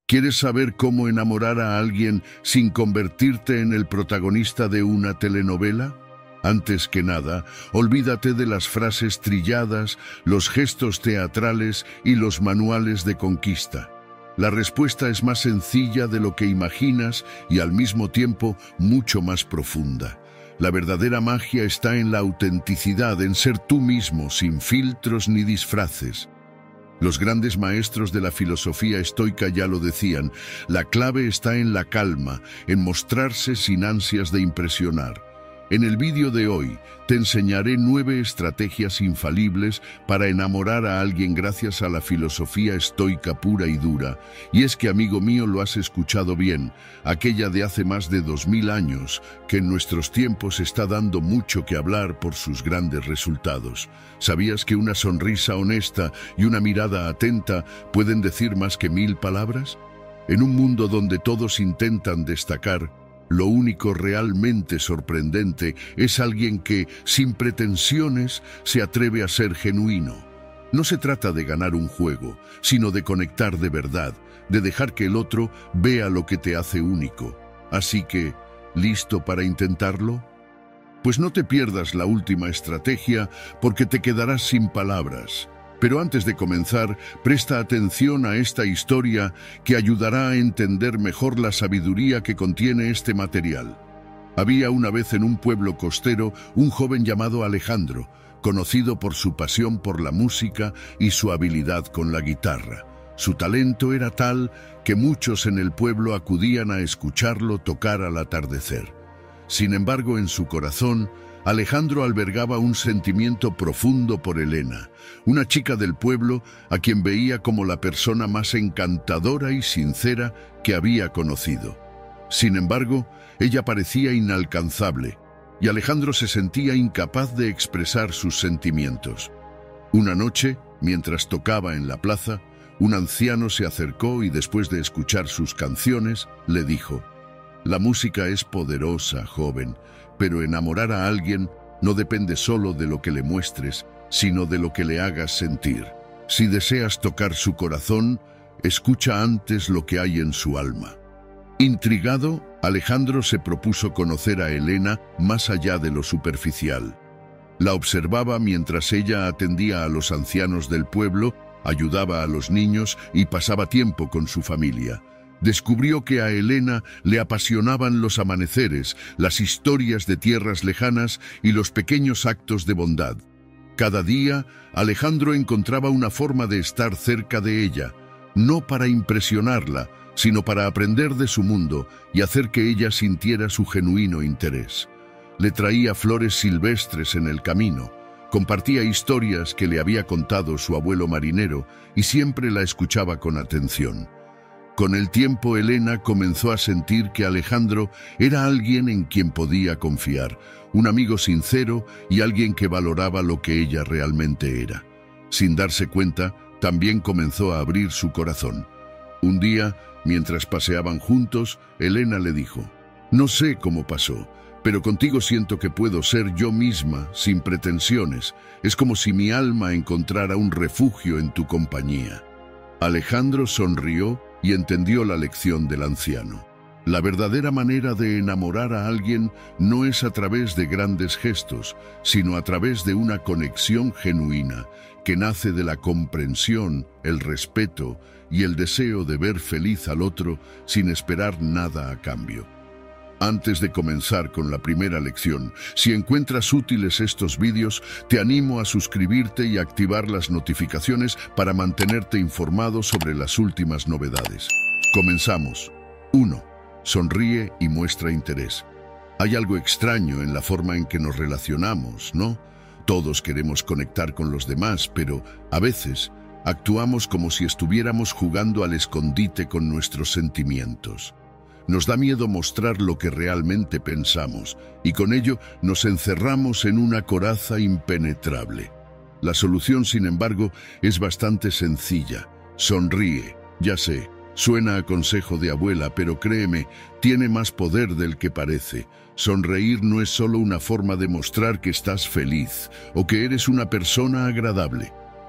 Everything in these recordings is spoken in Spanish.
¿Quieres saber cómo enamorar a alguien sin convertirte en el protagonista de una telenovela? Antes que nada, olvídate de las frases trilladas, los gestos teatrales y los manuales de conquista. La respuesta es más sencilla de lo que imaginas y al mismo tiempo mucho más profunda. La verdadera magia está en la autenticidad, en ser tú mismo, sin filtros ni disfraces. Los grandes maestros de la filosofía estoica ya lo decían, la clave está en la calma, en mostrarse sin ansias de impresionar. En el vídeo de hoy te enseñaré 9 estrategias infalibles para enamorar a alguien gracias a la filosofía estoica pura y dura. Y es que, amigo mío, lo has escuchado bien, aquella de hace más de 2000 años, que en nuestros tiempos está dando mucho que hablar por sus grandes resultados. ¿Sabías que una sonrisa honesta y una mirada atenta pueden decir más que 1000 palabras? En un mundo donde todos intentan destacar, lo único realmente sorprendente es alguien que, sin pretensiones, se atreve a ser genuino. No se trata de ganar un juego, sino de conectar de verdad, de dejar que el otro vea lo que te hace único. Así que, ¿listo para intentarlo? Pues no te pierdas la última estrategia, porque te quedarás sin palabras. Pero antes de comenzar, presta atención a esta historia que ayudará a entender mejor la sabiduría que contiene este material. Había una vez en un pueblo costero un joven llamado Alejandro, conocido por su pasión por la música y su habilidad con la guitarra. Su talento era tal que muchos en el pueblo acudían a escucharlo tocar al atardecer. Sin embargo, en su corazón, Alejandro albergaba un sentimiento profundo por Elena, una chica del pueblo a quien veía como la persona más encantadora y sincera que había conocido. Sin embargo, ella parecía inalcanzable, y Alejandro se sentía incapaz de expresar sus sentimientos. Una noche, mientras tocaba en la plaza, un anciano se acercó y después de escuchar sus canciones, le dijo: «La música es poderosa, joven, pero enamorar a alguien no depende solo de lo que le muestres, sino de lo que le hagas sentir. Si deseas tocar su corazón, escucha antes lo que hay en su alma». Intrigado, Alejandro se propuso conocer a Elena más allá de lo superficial. La observaba mientras ella atendía a los ancianos del pueblo, ayudaba a los niños y pasaba tiempo con su familia. Descubrió que a Elena le apasionaban los amaneceres, las historias de tierras lejanas y los pequeños actos de bondad. Cada día, Alejandro encontraba una forma de estar cerca de ella, no para impresionarla, sino para aprender de su mundo y hacer que ella sintiera su genuino interés. Le traía flores silvestres en el camino, compartía historias que le había contado su abuelo marinero y siempre la escuchaba con atención. Con el tiempo, Elena comenzó a sentir que Alejandro era alguien en quien podía confiar, un amigo sincero y alguien que valoraba lo que ella realmente era. Sin darse cuenta, también comenzó a abrir su corazón. Un día, mientras paseaban juntos, Elena le dijo: «No sé cómo pasó, pero contigo siento que puedo ser yo misma, sin pretensiones. Es como si mi alma encontrara un refugio en tu compañía». Alejandro sonrió y entendió la lección del anciano. La verdadera manera de enamorar a alguien no es a través de grandes gestos, sino a través de una conexión genuina, que nace de la comprensión, el respeto y el deseo de ver feliz al otro sin esperar nada a cambio. Antes de comenzar con la primera lección, si encuentras útiles estos vídeos, te animo a suscribirte y activar las notificaciones para mantenerte informado sobre las últimas novedades. Comenzamos. 1. Sonríe y muestra interés. Hay algo extraño en la forma en que nos relacionamos, ¿no? Todos queremos conectar con los demás, pero a veces actuamos como si estuviéramos jugando al escondite con nuestros sentimientos. Nos da miedo mostrar lo que realmente pensamos y con ello nos encerramos en una coraza impenetrable. La solución, sin embargo, es bastante sencilla. Sonríe. Ya sé, suena a consejo de abuela, pero créeme, tiene más poder del que parece. Sonreír no es solo una forma de mostrar que estás feliz o que eres una persona agradable.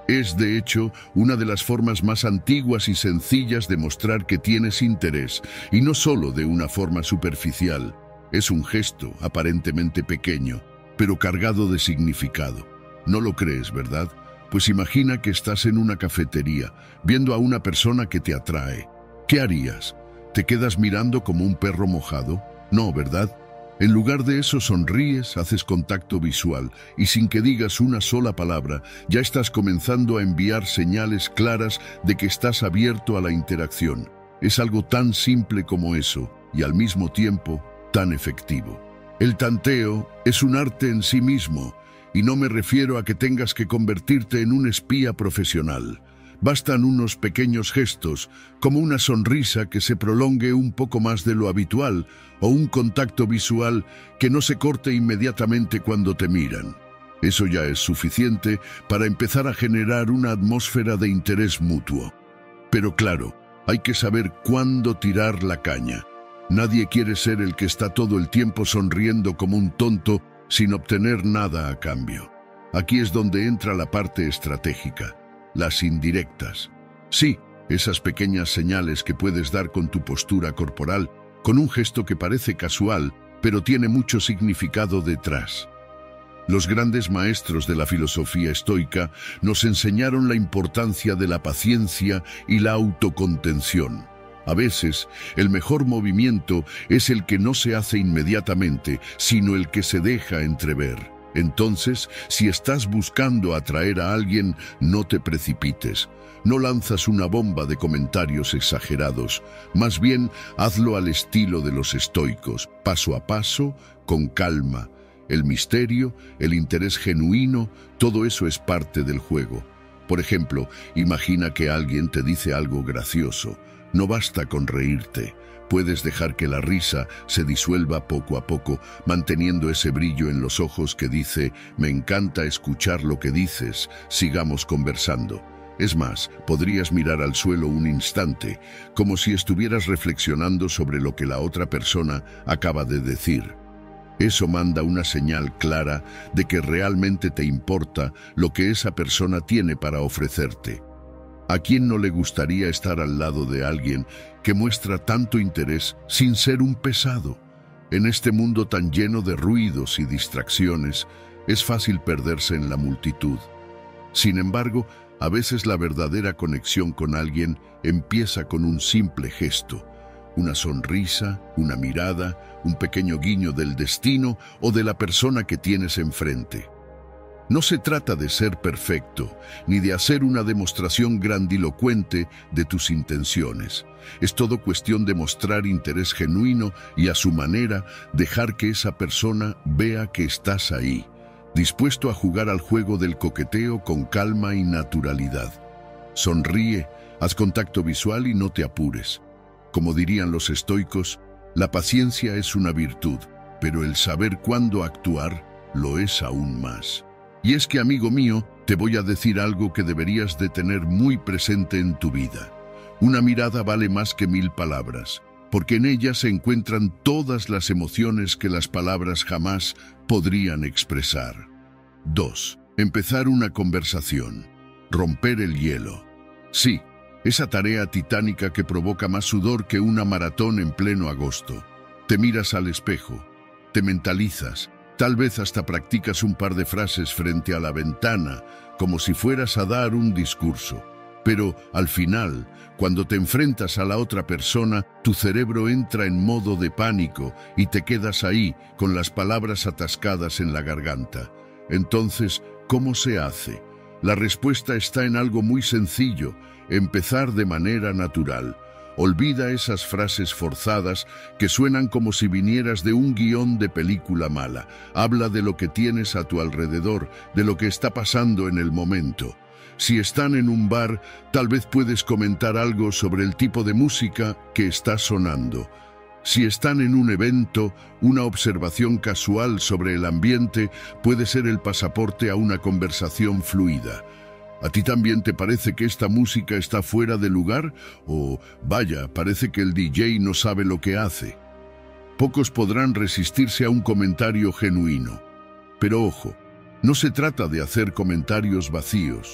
Es, de hecho, una de las formas más antiguas y sencillas de mostrar que tienes interés, y no solo de una forma superficial. Es un gesto aparentemente pequeño, pero cargado de significado. ¿No lo crees, verdad? Pues imagina que estás en una cafetería, viendo a una persona que te atrae. ¿Qué harías? ¿Te quedas mirando como un perro mojado? No, ¿verdad? En lugar de eso sonríes, haces contacto visual y sin que digas una sola palabra, ya estás comenzando a enviar señales claras de que estás abierto a la interacción. Es algo tan simple como eso y al mismo tiempo tan efectivo. El tanteo es un arte en sí mismo y no me refiero a que tengas que convertirte en un espía profesional. Bastan unos pequeños gestos, como una sonrisa que se prolongue un poco más de lo habitual o un contacto visual que no se corte inmediatamente cuando te miran. Eso ya es suficiente para empezar a generar una atmósfera de interés mutuo. Pero claro, hay que saber cuándo tirar la caña. Nadie quiere ser el que está todo el tiempo sonriendo como un tonto sin obtener nada a cambio. Aquí es donde entra la parte estratégica. Las indirectas. Sí, esas pequeñas señales que puedes dar con tu postura corporal, con un gesto que parece casual, pero tiene mucho significado detrás. Los grandes maestros de la filosofía estoica nos enseñaron la importancia de la paciencia y la autocontención. A veces, el mejor movimiento es el que no se hace inmediatamente, sino el que se deja entrever. Entonces, si estás buscando atraer a alguien, no te precipites. No lanzas una bomba de comentarios exagerados. Más bien, hazlo al estilo de los estoicos, paso a paso, con calma. El misterio, el interés genuino, todo eso es parte del juego. Por ejemplo, imagina que alguien te dice algo gracioso. No basta con reírte. Puedes dejar que la risa se disuelva poco a poco, manteniendo ese brillo en los ojos que dice, me encanta escuchar lo que dices, sigamos conversando. Es más, podrías mirar al suelo un instante, como si estuvieras reflexionando sobre lo que la otra persona acaba de decir. Eso manda una señal clara de que realmente te importa lo que esa persona tiene para ofrecerte. ¿A quién no le gustaría estar al lado de alguien que muestra tanto interés sin ser un pesado? En este mundo tan lleno de ruidos y distracciones, es fácil perderse en la multitud. Sin embargo, a veces la verdadera conexión con alguien empieza con un simple gesto, una sonrisa, una mirada, un pequeño guiño del destino o de la persona que tienes enfrente. No se trata de ser perfecto, ni de hacer una demostración grandilocuente de tus intenciones. Es todo cuestión de mostrar interés genuino y a su manera dejar que esa persona vea que estás ahí, dispuesto a jugar al juego del coqueteo con calma y naturalidad. Sonríe, haz contacto visual y no te apures. Como dirían los estoicos, la paciencia es una virtud, pero el saber cuándo actuar lo es aún más. Y es que, amigo mío, te voy a decir algo que deberías de tener muy presente en tu vida. Una mirada vale más que 1000 palabras, porque en ella se encuentran todas las emociones que las palabras jamás podrían expresar. 2. Empezar una conversación. Romper el hielo. Sí, esa tarea titánica que provoca más sudor que una maratón en pleno agosto. Te miras al espejo, te mentalizas, tal vez hasta practicas un par de frases frente a la ventana, como si fueras a dar un discurso. Pero, al final, cuando te enfrentas a la otra persona, tu cerebro entra en modo de pánico y te quedas ahí, con las palabras atascadas en la garganta. Entonces, ¿cómo se hace? La respuesta está en algo muy sencillo: empezar de manera natural. Olvida esas frases forzadas que suenan como si vinieras de un guión de película mala. Habla de lo que tienes a tu alrededor, de lo que está pasando en el momento. Si están en un bar, tal vez puedes comentar algo sobre el tipo de música que está sonando. Si están en un evento, una observación casual sobre el ambiente puede ser el pasaporte a una conversación fluida. ¿A ti también te parece que esta música está fuera de lugar? O, vaya, parece que el DJ no sabe lo que hace. Pocos podrán resistirse a un comentario genuino. Pero ojo, no se trata de hacer comentarios vacíos.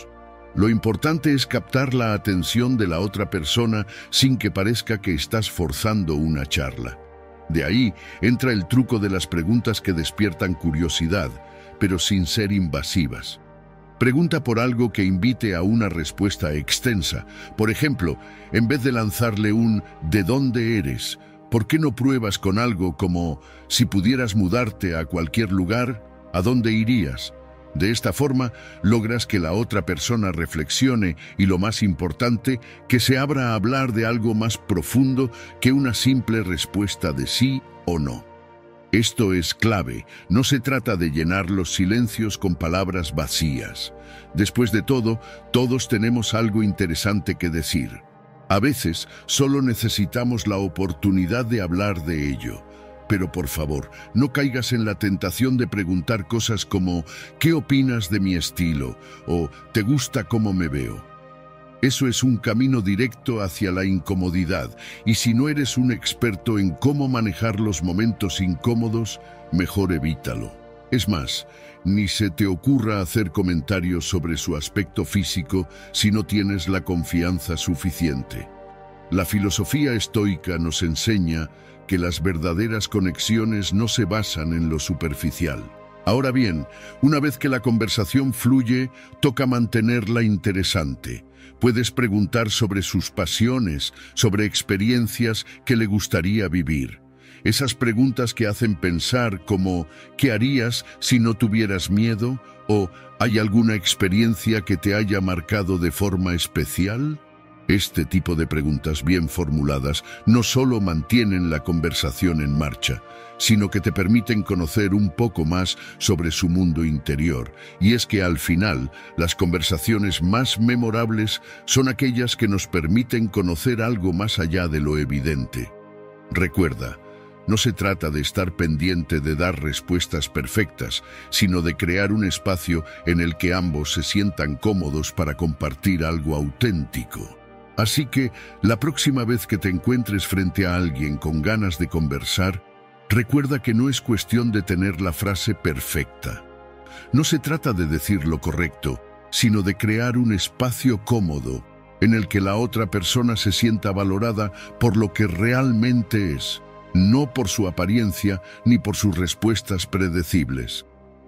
Lo importante es captar la atención de la otra persona sin que parezca que estás forzando una charla. De ahí entra el truco de las preguntas que despiertan curiosidad, pero sin ser invasivas. Pregunta por algo que invite a una respuesta extensa. Por ejemplo, en vez de lanzarle un ¿de dónde eres?, ¿por qué no pruebas con algo como si pudieras mudarte a cualquier lugar, ¿a dónde irías? De esta forma, logras que la otra persona reflexione y, lo más importante, que se abra a hablar de algo más profundo que una simple respuesta de sí o no. Esto es clave, no se trata de llenar los silencios con palabras vacías. Después de todo, todos tenemos algo interesante que decir. A veces, solo necesitamos la oportunidad de hablar de ello. Pero por favor, no caigas en la tentación de preguntar cosas como ¿qué opinas de mi estilo? O ¿te gusta cómo me veo? Eso es un camino directo hacia la incomodidad, y si no eres un experto en cómo manejar los momentos incómodos, mejor evítalo. Es más, ni se te ocurra hacer comentarios sobre su aspecto físico si no tienes la confianza suficiente. La filosofía estoica nos enseña que las verdaderas conexiones no se basan en lo superficial. Ahora bien, una vez que la conversación fluye, toca mantenerla interesante. Puedes preguntar sobre sus pasiones, sobre experiencias que le gustaría vivir. Esas preguntas que hacen pensar como ¿qué harías si no tuvieras miedo? ¿O ¿hay alguna experiencia que te haya marcado de forma especial? Este tipo de preguntas bien formuladas no solo mantienen la conversación en marcha, sino que te permiten conocer un poco más sobre su mundo interior. Y es que al final, las conversaciones más memorables son aquellas que nos permiten conocer algo más allá de lo evidente. Recuerda, no se trata de estar pendiente de dar respuestas perfectas, sino de crear un espacio en el que ambos se sientan cómodos para compartir algo auténtico. Así que, la próxima vez que te encuentres frente a alguien con ganas de conversar, recuerda que no es cuestión de tener la frase perfecta. No se trata de decir lo correcto, sino de crear un espacio cómodo en el que la otra persona se sienta valorada por lo que realmente es, no por su apariencia ni por sus respuestas predecibles.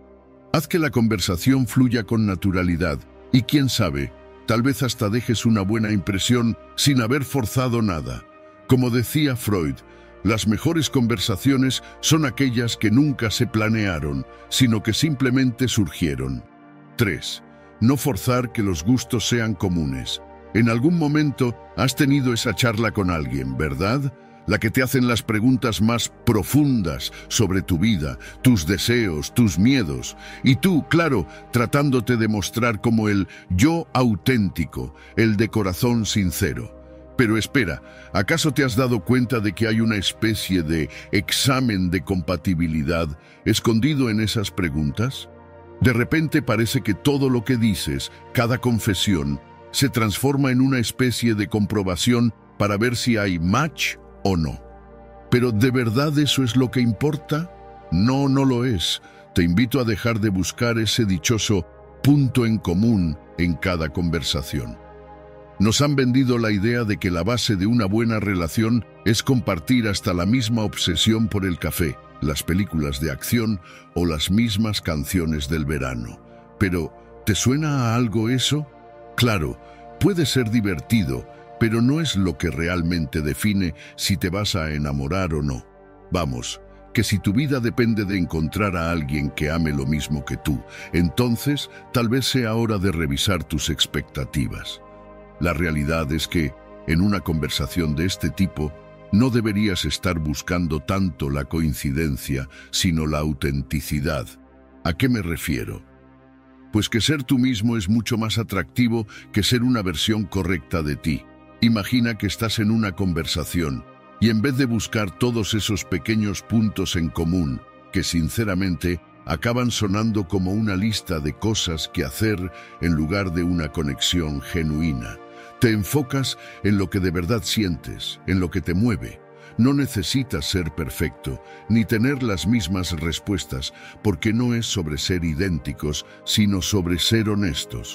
Haz que la conversación fluya con naturalidad y, quién sabe, tal vez hasta dejes una buena impresión sin haber forzado nada. Como decía Freud, las mejores conversaciones son aquellas que nunca se planearon, sino que simplemente surgieron. 3. No forzar que los gustos sean comunes. En algún momento has tenido esa charla con alguien, ¿verdad? La que te hacen las preguntas más profundas sobre tu vida, tus deseos, tus miedos. Y tú, claro, tratándote de mostrar como el yo auténtico, el de corazón sincero. Pero espera, ¿acaso te has dado cuenta de que hay una especie de examen de compatibilidad escondido en esas preguntas? De repente parece que todo lo que dices, cada confesión, se transforma en una especie de comprobación para ver si hay match o no. ¿Pero de verdad eso es lo que importa? No, no lo es. Te invito a dejar de buscar ese dichoso punto en común en cada conversación. Nos han vendido la idea de que la base de una buena relación es compartir hasta la misma obsesión por el café, las películas de acción o las mismas canciones del verano. Pero, ¿te suena a algo eso? Claro, puede ser divertido, pero no es lo que realmente define si te vas a enamorar o no. Vamos, que si tu vida depende de encontrar a alguien que ame lo mismo que tú, entonces tal vez sea hora de revisar tus expectativas. La realidad es que, en una conversación de este tipo, no deberías estar buscando tanto la coincidencia, sino la autenticidad. ¿A qué me refiero? Pues que ser tú mismo es mucho más atractivo que ser una versión correcta de ti. Imagina que estás en una conversación y en vez de buscar todos esos pequeños puntos en común, que sinceramente acaban sonando como una lista de cosas que hacer en lugar de una conexión genuina, te enfocas en lo que de verdad sientes, en lo que te mueve. No necesitas ser perfecto, ni tener las mismas respuestas, porque no es sobre ser idénticos, sino sobre ser honestos.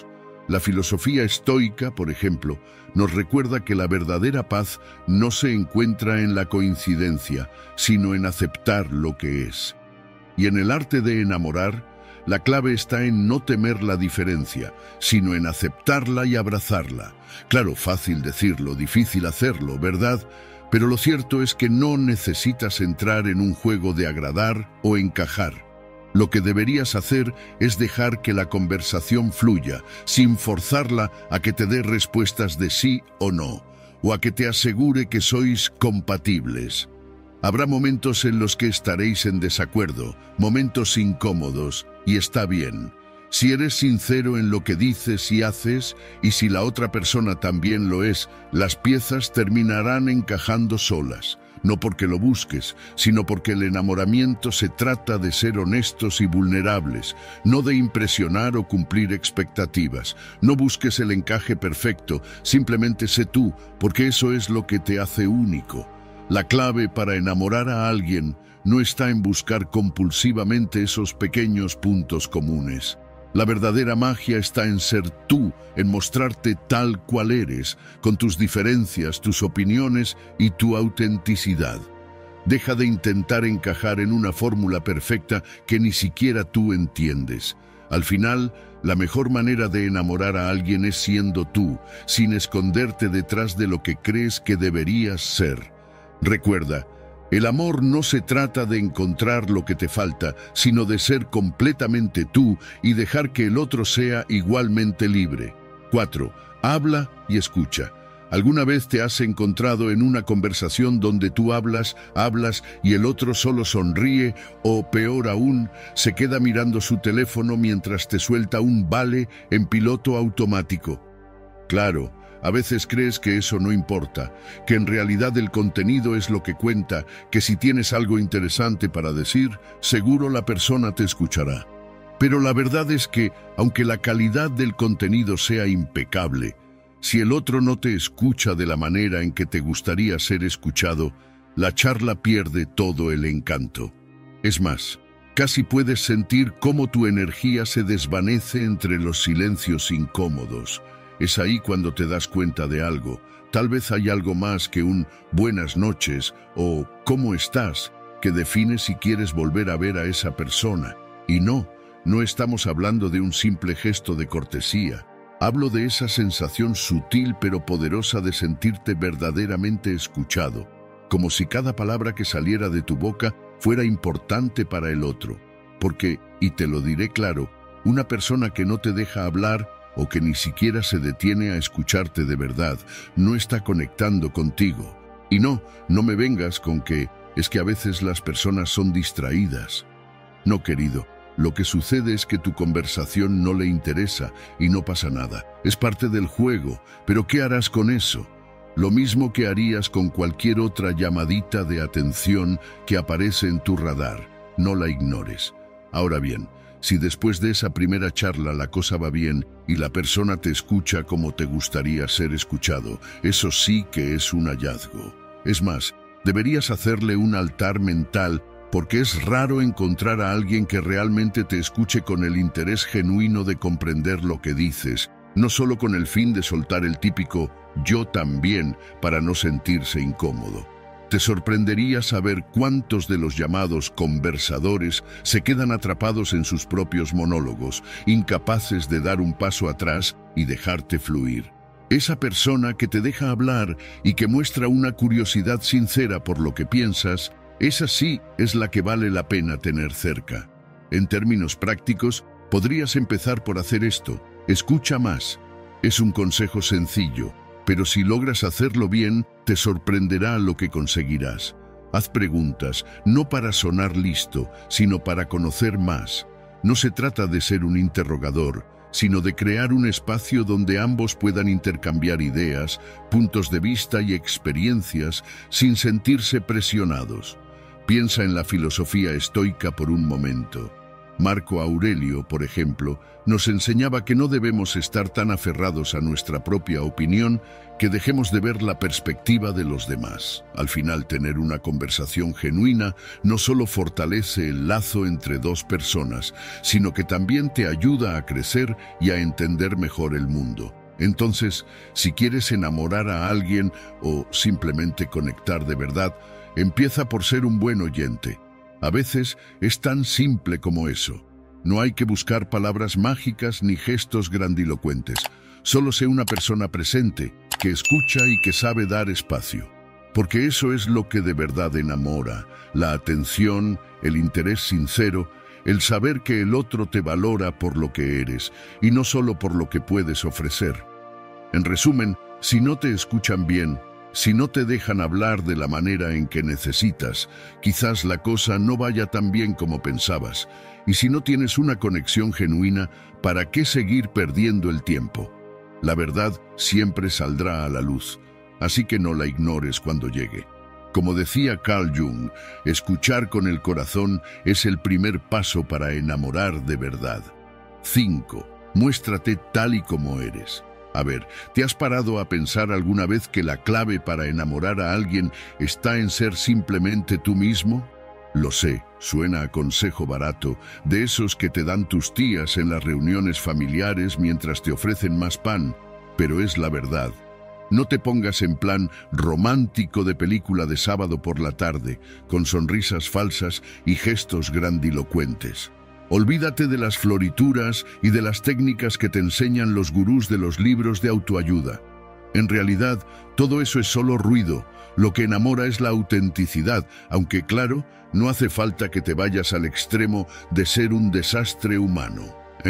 La filosofía estoica, por ejemplo, nos recuerda que la verdadera paz no se encuentra en la coincidencia, sino en aceptar lo que es. Y en el arte de enamorar, la clave está en no temer la diferencia, sino en aceptarla y abrazarla. Claro, fácil decirlo, difícil hacerlo, ¿verdad? Pero lo cierto es que no necesitas entrar en un juego de agradar o encajar. Lo que deberías hacer es dejar que la conversación fluya, sin forzarla a que te dé respuestas de sí o no, o a que te asegure que sois compatibles. Habrá momentos en los que estaréis en desacuerdo, momentos incómodos, y está bien. Si eres sincero en lo que dices y haces, y si la otra persona también lo es, las piezas terminarán encajando solas. No porque lo busques, sino porque el enamoramiento se trata de ser honestos y vulnerables, no de impresionar o cumplir expectativas. No busques el encaje perfecto, simplemente sé tú, porque eso es lo que te hace único. La clave para enamorar a alguien no está en buscar compulsivamente esos pequeños puntos comunes. La verdadera magia está en ser tú, en mostrarte tal cual eres, con tus diferencias, tus opiniones y tu autenticidad. Deja de intentar encajar en una fórmula perfecta que ni siquiera tú entiendes. Al final, la mejor manera de enamorar a alguien es siendo tú, sin esconderte detrás de lo que crees que deberías ser. Recuerda, el amor no se trata de encontrar lo que te falta, sino de ser completamente tú y dejar que el otro sea igualmente libre. 4. Habla y escucha. ¿Alguna vez te has encontrado en una conversación donde tú hablas y el otro solo sonríe o, peor aún, se queda mirando su teléfono mientras te suelta un vale en piloto automático? Claro. A veces crees que eso no importa, que en realidad el contenido es lo que cuenta, que si tienes algo interesante para decir, seguro la persona te escuchará. Pero la verdad es que, aunque la calidad del contenido sea impecable, si el otro no te escucha de la manera en que te gustaría ser escuchado, la charla pierde todo el encanto. Es más, casi puedes sentir cómo tu energía se desvanece entre los silencios incómodos. Es ahí cuando te das cuenta de algo. Tal vez hay algo más que un buenas noches o ¿cómo estás? Que define si quieres volver a ver a esa persona. Y no estamos hablando de un simple gesto de cortesía. Hablo de esa sensación sutil pero poderosa de sentirte verdaderamente escuchado, como si cada palabra que saliera de tu boca fuera importante para el otro. Porque, y te lo diré claro, una persona que no te deja hablar o que ni siquiera se detiene a escucharte de verdad, no está conectando contigo. Y no me vengas con que es que a veces las personas son distraídas. No, querido, lo que sucede es que tu conversación no le interesa y no pasa nada. Es parte del juego, pero ¿qué harás con eso? Lo mismo que harías con cualquier otra llamadita de atención que aparece en tu radar. No la ignores. Ahora bien, si después de esa primera charla la cosa va bien y la persona te escucha como te gustaría ser escuchado, eso sí que es un hallazgo. Es más, deberías hacerle un altar mental porque es raro encontrar a alguien que realmente te escuche con el interés genuino de comprender lo que dices, no solo con el fin de soltar el típico «yo también» para no sentirse incómodo. Te sorprendería saber cuántos de los llamados conversadores se quedan atrapados en sus propios monólogos, incapaces de dar un paso atrás y dejarte fluir. Esa persona que te deja hablar y que muestra una curiosidad sincera por lo que piensas, esa sí es la que vale la pena tener cerca. En términos prácticos, podrías empezar por hacer esto. Escucha más. Es un consejo sencillo, pero si logras hacerlo bien, te sorprenderá lo que conseguirás. Haz preguntas, no para sonar listo, sino para conocer más. No se trata de ser un interrogador, sino de crear un espacio donde ambos puedan intercambiar ideas, puntos de vista y experiencias sin sentirse presionados. Piensa en la filosofía estoica por un momento. Marco Aurelio, por ejemplo, nos enseñaba que no debemos estar tan aferrados a nuestra propia opinión que dejemos de ver la perspectiva de los demás. Al final, tener una conversación genuina no solo fortalece el lazo entre dos personas, sino que también te ayuda a crecer y a entender mejor el mundo. Entonces, si quieres enamorar a alguien o simplemente conectar de verdad, empieza por ser un buen oyente. A veces es tan simple como eso. No hay que buscar palabras mágicas ni gestos grandilocuentes. Solo sé una persona presente, que escucha y que sabe dar espacio. Porque eso es lo que de verdad enamora: la atención, el interés sincero, el saber que el otro te valora por lo que eres y no solo por lo que puedes ofrecer. En resumen, si no te escuchan bien, si no te dejan hablar de la manera en que necesitas, quizás la cosa no vaya tan bien como pensabas. Y si no tienes una conexión genuina, ¿para qué seguir perdiendo el tiempo? La verdad siempre saldrá a la luz, así que no la ignores cuando llegue. Como decía Carl Jung, escuchar con el corazón es el primer paso para enamorar de verdad. 5. Muéstrate tal y como eres. A ver, ¿te has parado a pensar alguna vez que la clave para enamorar a alguien está en ser simplemente tú mismo? Lo sé, suena a consejo barato, de esos que te dan tus tías en las reuniones familiares mientras te ofrecen más pan, pero es la verdad. No te pongas en plan romántico de película de sábado por la tarde, con sonrisas falsas y gestos grandilocuentes. Olvídate de las florituras y de las técnicas que te enseñan los gurús de los libros de autoayuda. En realidad, todo eso es solo ruido. Lo que enamora es la autenticidad, aunque claro, no hace falta que te vayas al extremo de ser un desastre humano,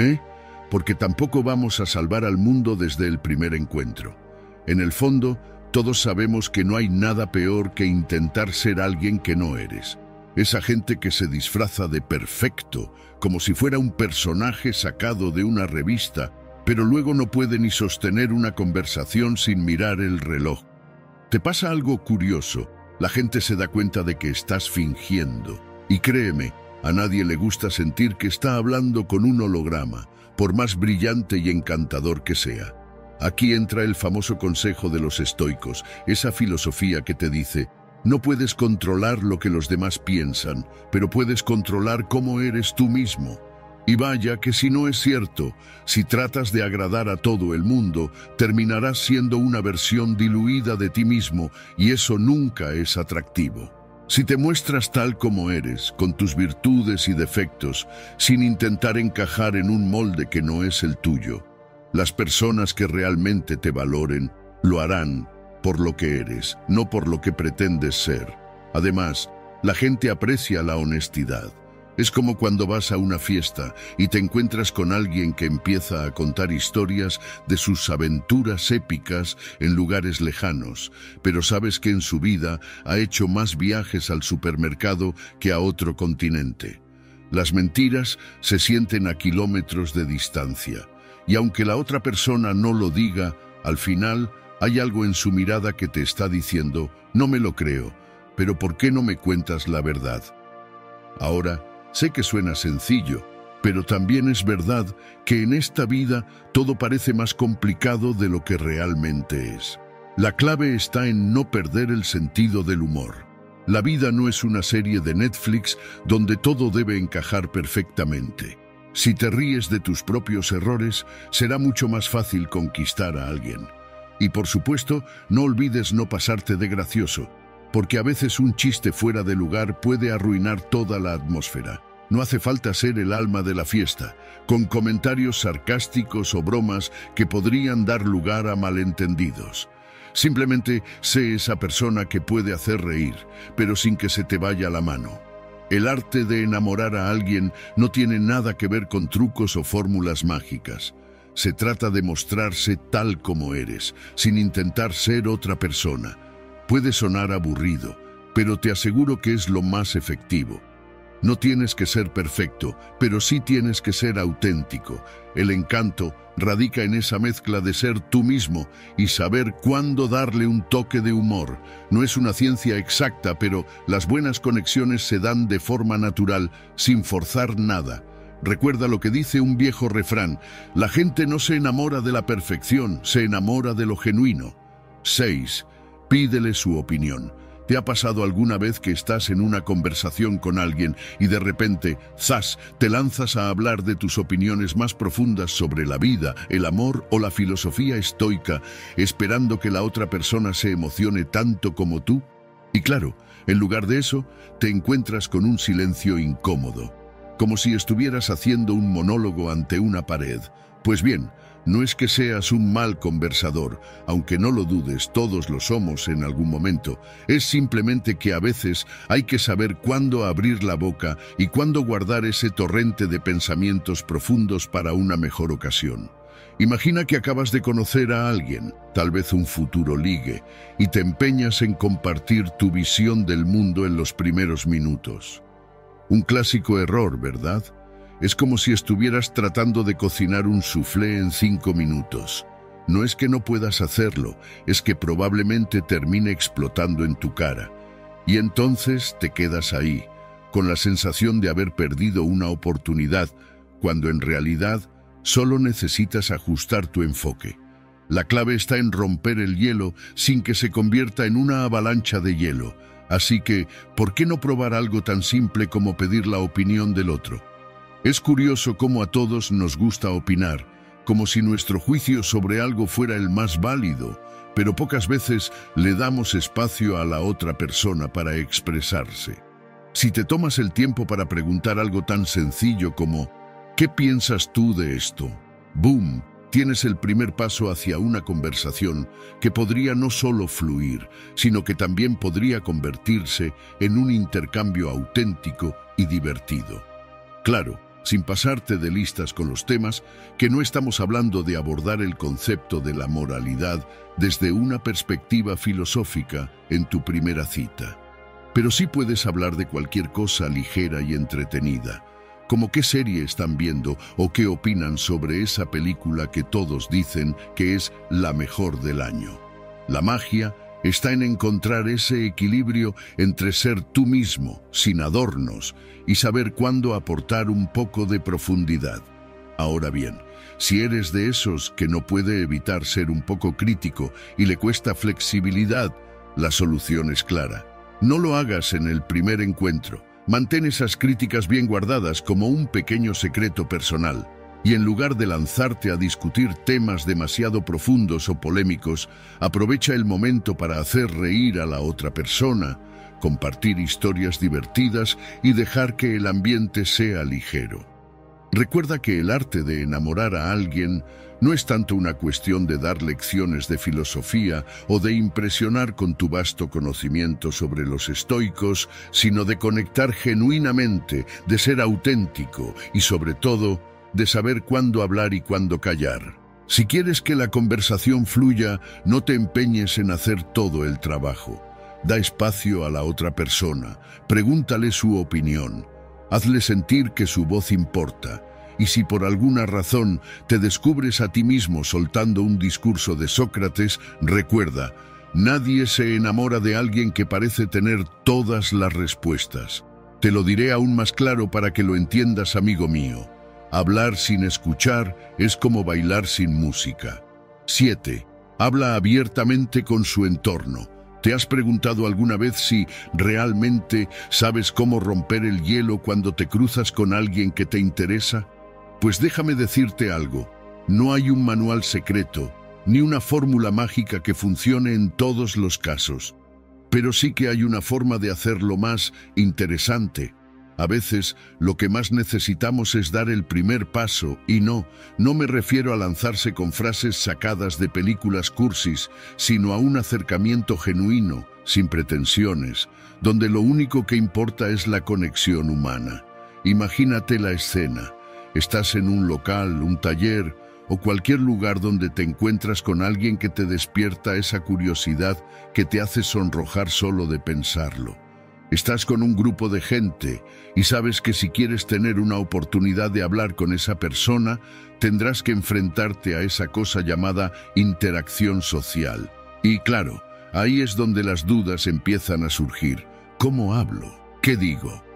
Porque tampoco vamos a salvar al mundo desde el primer encuentro. En el fondo, todos sabemos que no hay nada peor que intentar ser alguien que no eres. Esa gente que se disfraza de perfecto, como si fuera un personaje sacado de una revista, pero luego no puede ni sostener una conversación sin mirar el reloj. Te pasa algo curioso. La gente se da cuenta de que estás fingiendo. Y créeme, a nadie le gusta sentir que está hablando con un holograma, por más brillante y encantador que sea. Aquí entra el famoso consejo de los estoicos, esa filosofía que te dice: no puedes controlar lo que los demás piensan, pero puedes controlar cómo eres tú mismo. Y vaya que si no es cierto, si tratas de agradar a todo el mundo, terminarás siendo una versión diluida de ti mismo, y eso nunca es atractivo. Si te muestras tal como eres, con tus virtudes y defectos, sin intentar encajar en un molde que no es el tuyo, las personas que realmente te valoren lo harán por lo que eres, no por lo que pretendes ser. Además, la gente aprecia la honestidad. Es como cuando vas a una fiesta y te encuentras con alguien que empieza a contar historias de sus aventuras épicas en lugares lejanos, pero sabes que en su vida ha hecho más viajes al supermercado que a otro continente. Las mentiras se sienten a kilómetros de distancia, y aunque la otra persona no lo diga, al final hay algo en su mirada que te está diciendo: no me lo creo, pero ¿por qué no me cuentas la verdad? Ahora, sé que suena sencillo, pero también es verdad que en esta vida todo parece más complicado de lo que realmente es. La clave está en no perder el sentido del humor. La vida no es una serie de Netflix donde todo debe encajar perfectamente. Si te ríes de tus propios errores, será mucho más fácil conquistar a alguien. Y por supuesto, no olvides no pasarte de gracioso, porque a veces un chiste fuera de lugar puede arruinar toda la atmósfera. No hace falta ser el alma de la fiesta, con comentarios sarcásticos o bromas que podrían dar lugar a malentendidos. Simplemente sé esa persona que puede hacer reír, pero sin que se te vaya la mano. El arte de enamorar a alguien no tiene nada que ver con trucos o fórmulas mágicas. Se trata de mostrarse tal como eres, sin intentar ser otra persona. Puede sonar aburrido, pero te aseguro que es lo más efectivo. No tienes que ser perfecto, pero sí tienes que ser auténtico. El encanto radica en esa mezcla de ser tú mismo y saber cuándo darle un toque de humor. No es una ciencia exacta, pero las buenas conexiones se dan de forma natural, sin forzar nada. Recuerda lo que dice un viejo refrán: la gente no se enamora de la perfección, se enamora de lo genuino. 6. Pídele su opinión. ¿Te ha pasado alguna vez que estás en una conversación con alguien y de repente, ¡zas!, te lanzas a hablar de tus opiniones más profundas sobre la vida, el amor o la filosofía estoica, esperando que la otra persona se emocione tanto como tú? Y claro, en lugar de eso, te encuentras con un silencio incómodo, como si estuvieras haciendo un monólogo ante una pared. Pues bien, no es que seas un mal conversador, aunque no lo dudes, todos lo somos en algún momento. Es simplemente que a veces hay que saber cuándo abrir la boca y cuándo guardar ese torrente de pensamientos profundos para una mejor ocasión. Imagina que acabas de conocer a alguien, tal vez un futuro ligue, y te empeñas en compartir tu visión del mundo en los primeros minutos. Un clásico error, ¿verdad? Es como si estuvieras tratando de cocinar un soufflé en 5 minutos. No es que no puedas hacerlo, es que probablemente termine explotando en tu cara. Y entonces te quedas ahí, con la sensación de haber perdido una oportunidad, cuando en realidad solo necesitas ajustar tu enfoque. La clave está en romper el hielo sin que se convierta en una avalancha de hielo. Así que, ¿por qué no probar algo tan simple como pedir la opinión del otro? Es curioso cómo a todos nos gusta opinar, como si nuestro juicio sobre algo fuera el más válido, pero pocas veces le damos espacio a la otra persona para expresarse. Si te tomas el tiempo para preguntar algo tan sencillo como ¿qué piensas tú de esto? ¡Boom! Tienes el primer paso hacia una conversación que podría no solo fluir, sino que también podría convertirse en un intercambio auténtico y divertido. Claro, sin pasarte de listas con los temas, que no estamos hablando de abordar el concepto de la moralidad desde una perspectiva filosófica en tu primera cita. Pero sí puedes hablar de cualquier cosa ligera y entretenida, como qué serie están viendo o qué opinan sobre esa película que todos dicen que es la mejor del año. La magia está en encontrar ese equilibrio entre ser tú mismo, sin adornos, y saber cuándo aportar un poco de profundidad. Ahora bien, si eres de esos que no puede evitar ser un poco crítico y le cuesta flexibilidad, la solución es clara. No lo hagas en el primer encuentro. Mantén esas críticas bien guardadas como un pequeño secreto personal. Y en lugar de lanzarte a discutir temas demasiado profundos o polémicos, aprovecha el momento para hacer reír a la otra persona, compartir historias divertidas y dejar que el ambiente sea ligero. Recuerda que el arte de enamorar a alguien no es tanto una cuestión de dar lecciones de filosofía o de impresionar con tu vasto conocimiento sobre los estoicos, sino de conectar genuinamente, de ser auténtico y, sobre todo, de saber cuándo hablar y cuándo callar. Si quieres que la conversación fluya, no te empeñes en hacer todo el trabajo. Da espacio a la otra persona, pregúntale su opinión, hazle sentir que su voz importa. Y si por alguna razón te descubres a ti mismo soltando un discurso de Sócrates, recuerda, nadie se enamora de alguien que parece tener todas las respuestas. Te lo diré aún más claro para que lo entiendas, amigo mío. Hablar sin escuchar es como bailar sin música. 7. Habla abiertamente con su entorno. ¿Te has preguntado alguna vez si realmente sabes cómo romper el hielo cuando te cruzas con alguien que te interesa? Pues déjame decirte algo. No hay un manual secreto, ni una fórmula mágica que funcione en todos los casos. Pero sí que hay una forma de hacerlo más interesante. A veces, lo que más necesitamos es dar el primer paso, y no me refiero a lanzarse con frases sacadas de películas cursis, sino a un acercamiento genuino, sin pretensiones, donde lo único que importa es la conexión humana. Imagínate la escena. Estás en un local, un taller o cualquier lugar donde te encuentras con alguien que te despierta esa curiosidad que te hace sonrojar solo de pensarlo. Estás con un grupo de gente y sabes que si quieres tener una oportunidad de hablar con esa persona, tendrás que enfrentarte a esa cosa llamada interacción social. Y claro, ahí es donde las dudas empiezan a surgir. ¿Cómo hablo? ¿Qué digo?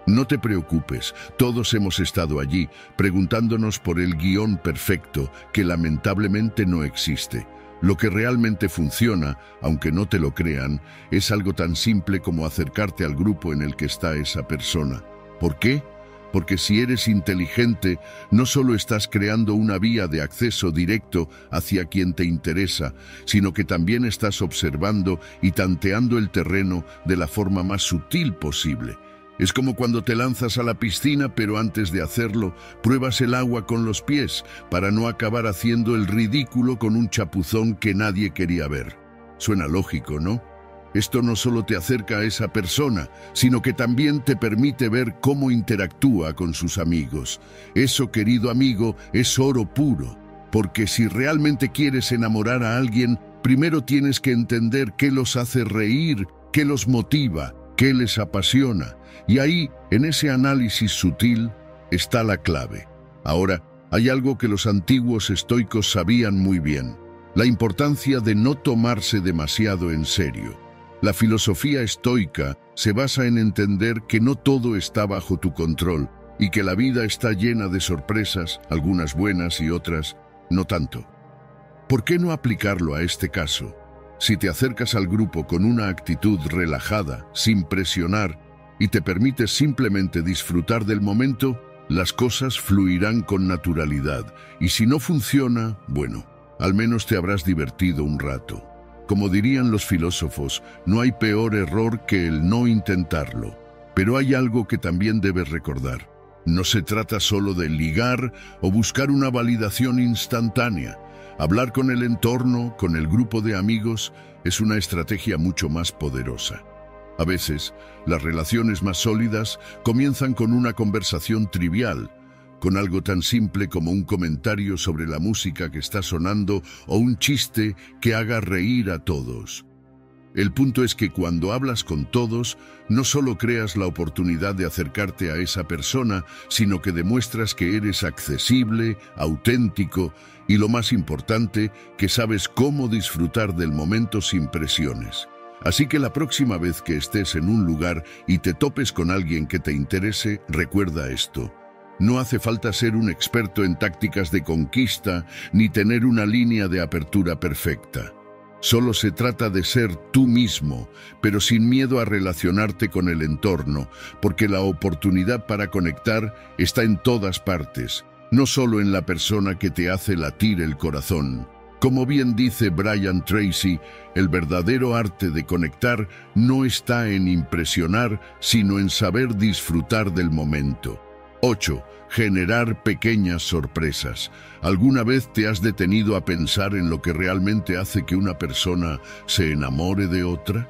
No te preocupes, todos hemos estado allí, preguntándonos por el guión perfecto, que lamentablemente no existe. Lo que realmente funciona, aunque no te lo crean, es algo tan simple como acercarte al grupo en el que está esa persona. ¿Por qué? Porque si eres inteligente, no solo estás creando una vía de acceso directo hacia quien te interesa, sino que también estás observando y tanteando el terreno de la forma más sutil posible. Es como cuando te lanzas a la piscina, pero antes de hacerlo, pruebas el agua con los pies para no acabar haciendo el ridículo con un chapuzón que nadie quería ver. Suena lógico, ¿no? Esto no solo te acerca a esa persona, sino que también te permite ver cómo interactúa con sus amigos. Eso, querido amigo, es oro puro, porque si realmente quieres enamorar a alguien, primero tienes que entender qué los hace reír, qué los motiva, qué les apasiona. Y ahí, en ese análisis sutil, está la clave. Ahora, hay algo que los antiguos estoicos sabían muy bien: la importancia de no tomarse demasiado en serio. La filosofía estoica se basa en entender que no todo está bajo tu control y que la vida está llena de sorpresas, algunas buenas y otras no tanto. ¿Por qué no aplicarlo a este caso? Si te acercas al grupo con una actitud relajada, sin presionar, y te permites simplemente disfrutar del momento, las cosas fluirán con naturalidad. Y si no funciona, bueno, al menos te habrás divertido un rato. Como dirían los filósofos, no hay peor error que el no intentarlo. Pero hay algo que también debes recordar. No se trata solo de ligar o buscar una validación instantánea. Hablar con el entorno, con el grupo de amigos, es una estrategia mucho más poderosa. A veces, las relaciones más sólidas comienzan con una conversación trivial, con algo tan simple como un comentario sobre la música que está sonando o un chiste que haga reír a todos. El punto es que cuando hablas con todos, no solo creas la oportunidad de acercarte a esa persona, sino que demuestras que eres accesible, auténtico y, lo más importante, que sabes cómo disfrutar del momento sin presiones. Así que la próxima vez que estés en un lugar y te topes con alguien que te interese, recuerda esto: no hace falta ser un experto en tácticas de conquista ni tener una línea de apertura perfecta. Solo se trata de ser tú mismo, pero sin miedo a relacionarte con el entorno, porque la oportunidad para conectar está en todas partes, no solo en la persona que te hace latir el corazón. Como bien dice Brian Tracy, el verdadero arte de conectar no está en impresionar, sino en saber disfrutar del momento. 8. Generar pequeñas sorpresas. ¿Alguna vez te has detenido a pensar en lo que realmente hace que una persona se enamore de otra?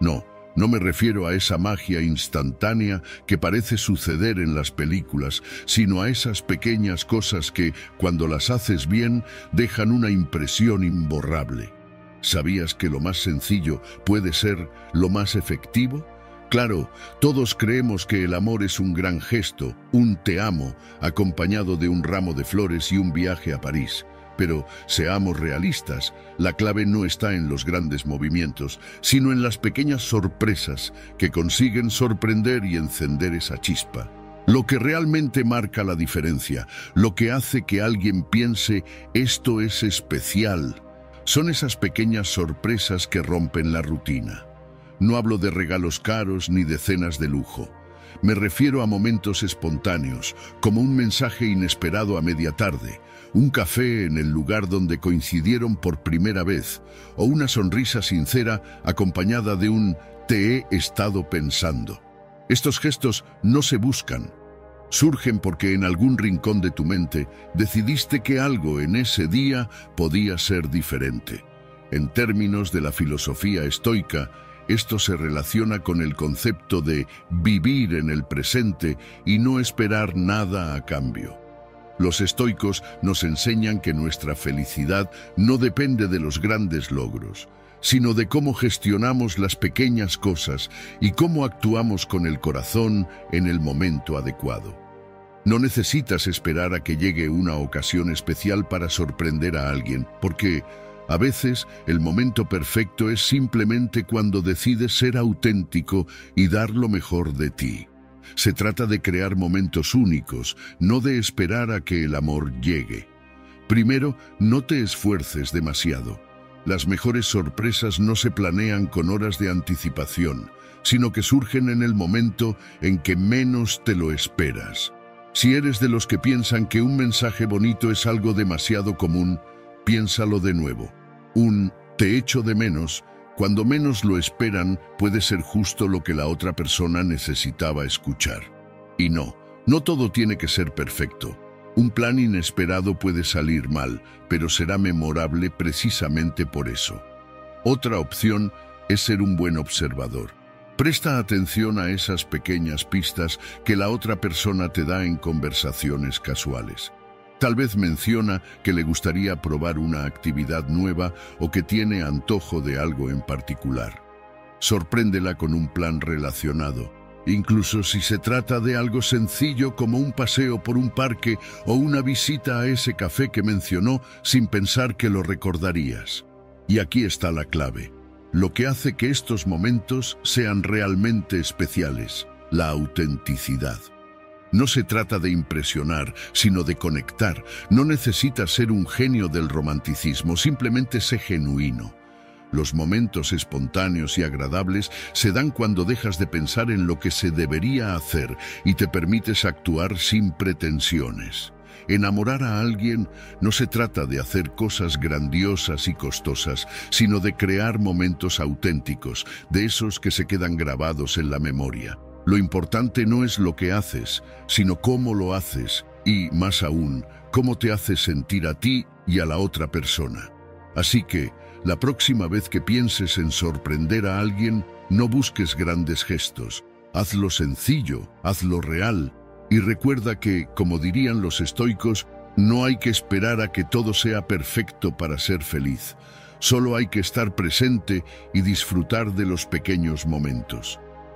No me refiero a esa magia instantánea que parece suceder en las películas, sino a esas pequeñas cosas que, cuando las haces bien, dejan una impresión imborrable. ¿Sabías que lo más sencillo puede ser lo más efectivo? Claro, todos creemos que el amor es un gran gesto, un te amo, acompañado de un ramo de flores y un viaje a París. Pero seamos realistas, la clave no está en los grandes movimientos, sino en las pequeñas sorpresas que consiguen sorprender y encender esa chispa. Lo que realmente marca la diferencia, lo que hace que alguien piense «esto es especial», son esas pequeñas sorpresas que rompen la rutina. No hablo de regalos caros ni de cenas de lujo. Me refiero a momentos espontáneos, como un mensaje inesperado a media tarde, un café en el lugar donde coincidieron por primera vez, o una sonrisa sincera acompañada de un «te he estado pensando». Estos gestos no se buscan. Surgen porque en algún rincón de tu mente decidiste que algo en ese día podía ser diferente. En términos de la filosofía estoica, esto se relaciona con el concepto de vivir en el presente y no esperar nada a cambio. Los estoicos nos enseñan que nuestra felicidad no depende de los grandes logros, sino de cómo gestionamos las pequeñas cosas y cómo actuamos con el corazón en el momento adecuado. No necesitas esperar a que llegue una ocasión especial para sorprender a alguien, porque a veces el momento perfecto es simplemente cuando decides ser auténtico y dar lo mejor de ti. Se trata de crear momentos únicos, no de esperar a que el amor llegue. Primero, no te esfuerces demasiado. Las mejores sorpresas no se planean con horas de anticipación, sino que surgen en el momento en que menos te lo esperas. Si eres de los que piensan que un mensaje bonito es algo demasiado común, piénsalo de nuevo. Un "te echo de menos", cuando menos lo esperan, puede ser justo lo que la otra persona necesitaba escuchar. Y no todo tiene que ser perfecto. Un plan inesperado puede salir mal, pero será memorable precisamente por eso. Otra opción es ser un buen observador. Presta atención a esas pequeñas pistas que la otra persona te da en conversaciones casuales. Tal vez menciona que le gustaría probar una actividad nueva o que tiene antojo de algo en particular. Sorpréndela con un plan relacionado. Incluso si se trata de algo sencillo como un paseo por un parque o una visita a ese café que mencionó sin pensar que lo recordarías. Y aquí está la clave. Lo que hace que estos momentos sean realmente especiales: la autenticidad. No se trata de impresionar, sino de conectar. No necesitas ser un genio del romanticismo, simplemente sé genuino. Los momentos espontáneos y agradables se dan cuando dejas de pensar en lo que se debería hacer y te permites actuar sin pretensiones. Enamorar a alguien no se trata de hacer cosas grandiosas y costosas, sino de crear momentos auténticos, de esos que se quedan grabados en la memoria. Lo importante no es lo que haces, sino cómo lo haces y, más aún, cómo te haces sentir a ti y a la otra persona. Así que, la próxima vez que pienses en sorprender a alguien, no busques grandes gestos. Hazlo sencillo, hazlo real. Y recuerda que, como dirían los estoicos, no hay que esperar a que todo sea perfecto para ser feliz. Solo hay que estar presente y disfrutar de los pequeños momentos.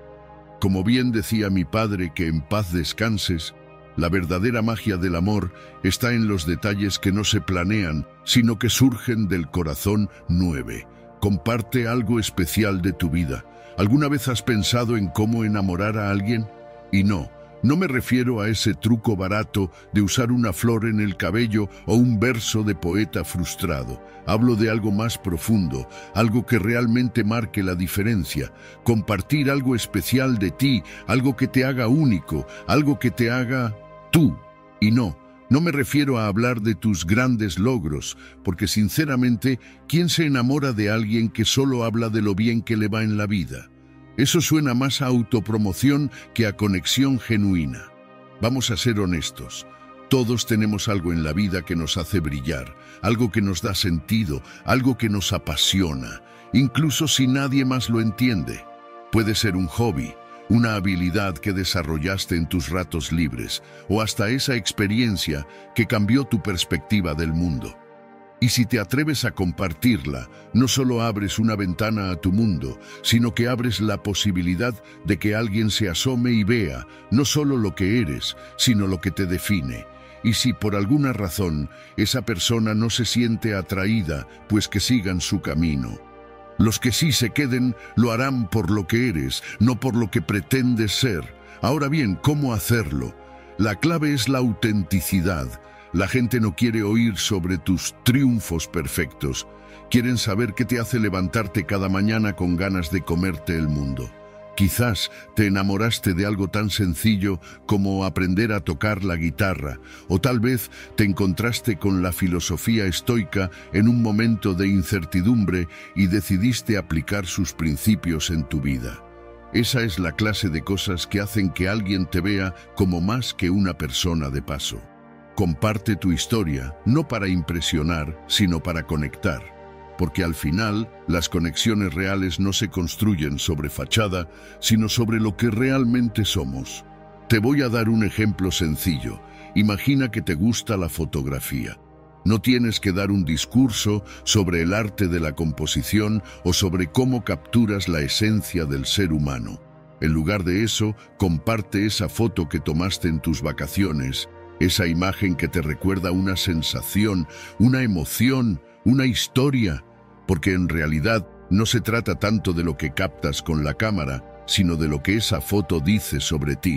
Como bien decía mi padre, que en paz descanses, la verdadera magia del amor está en los detalles que no se planean, sino que surgen del corazón. 9. Comparte algo especial de tu vida. ¿Alguna vez has pensado en cómo enamorar a alguien? Y no me refiero a ese truco barato de usar una flor en el cabello o un verso de poeta frustrado. Hablo de algo más profundo, algo que realmente marque la diferencia. Compartir algo especial de ti, algo que te haga único, algo que te haga tú. Y no me refiero a hablar de tus grandes logros, porque sinceramente, ¿quién se enamora de alguien que solo habla de lo bien que le va en la vida? Eso suena más a autopromoción que a conexión genuina. Vamos a ser honestos. Todos tenemos algo en la vida que nos hace brillar, algo que nos da sentido, algo que nos apasiona, incluso si nadie más lo entiende. Puede ser un hobby, una habilidad que desarrollaste en tus ratos libres, o hasta esa experiencia que cambió tu perspectiva del mundo. Y si te atreves a compartirla, no solo abres una ventana a tu mundo, sino que abres la posibilidad de que alguien se asome y vea no solo lo que eres, sino lo que te define. Y si por alguna razón esa persona no se siente atraída, pues que sigan su camino. Los que sí se queden lo harán por lo que eres, no por lo que pretendes ser. Ahora bien, ¿cómo hacerlo? La clave es la autenticidad. La gente no quiere oír sobre tus triunfos perfectos. Quieren saber qué te hace levantarte cada mañana con ganas de comerte el mundo. Quizás te enamoraste de algo tan sencillo como aprender a tocar la guitarra, o tal vez te encontraste con la filosofía estoica en un momento de incertidumbre y decidiste aplicar sus principios en tu vida. Esa es la clase de cosas que hacen que alguien te vea como más que una persona de paso. Comparte tu historia, no para impresionar, sino para conectar. Porque al final, las conexiones reales no se construyen sobre fachada, sino sobre lo que realmente somos. Te voy a dar un ejemplo sencillo. Imagina que te gusta la fotografía. No tienes que dar un discurso sobre el arte de la composición o sobre cómo capturas la esencia del ser humano. En lugar de eso, comparte esa foto que tomaste en tus vacaciones, esa imagen que te recuerda una sensación, una emoción, una historia, porque en realidad no se trata tanto de lo que captas con la cámara, sino de lo que esa foto dice sobre ti.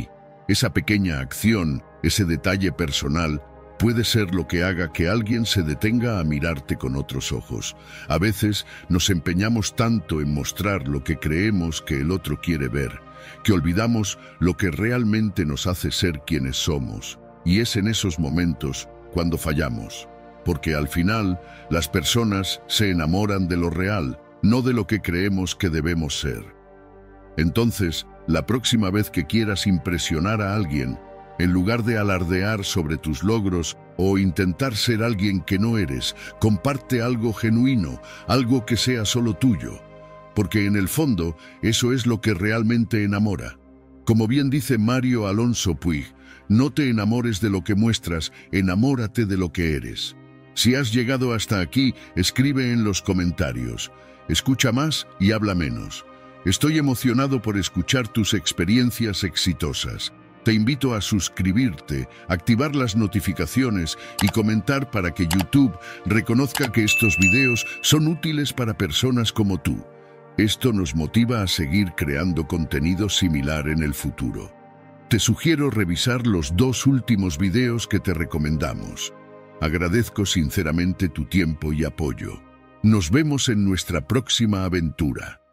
Esa pequeña acción, ese detalle personal, puede ser lo que haga que alguien se detenga a mirarte con otros ojos. A veces nos empeñamos tanto en mostrar lo que creemos que el otro quiere ver, que olvidamos lo que realmente nos hace ser quienes somos. Y es en esos momentos cuando fallamos, porque al final las personas se enamoran de lo real, no de lo que creemos que debemos ser. Entonces, la próxima vez que quieras impresionar a alguien, en lugar de alardear sobre tus logros o intentar ser alguien que no eres, comparte algo genuino, algo que sea solo tuyo, porque en el fondo eso es lo que realmente enamora. Como bien dice Mario Alonso Puig, no te enamores de lo que muestras, enamórate de lo que eres. Si has llegado hasta aquí, escribe en los comentarios. Escucha más y habla menos. Estoy emocionado por escuchar tus experiencias exitosas. Te invito a suscribirte, activar las notificaciones y comentar para que YouTube reconozca que estos videos son útiles para personas como tú. Esto nos motiva a seguir creando contenido similar en el futuro. Te sugiero revisar los 2 últimos videos que te recomendamos. Agradezco sinceramente tu tiempo y apoyo. Nos vemos en nuestra próxima aventura.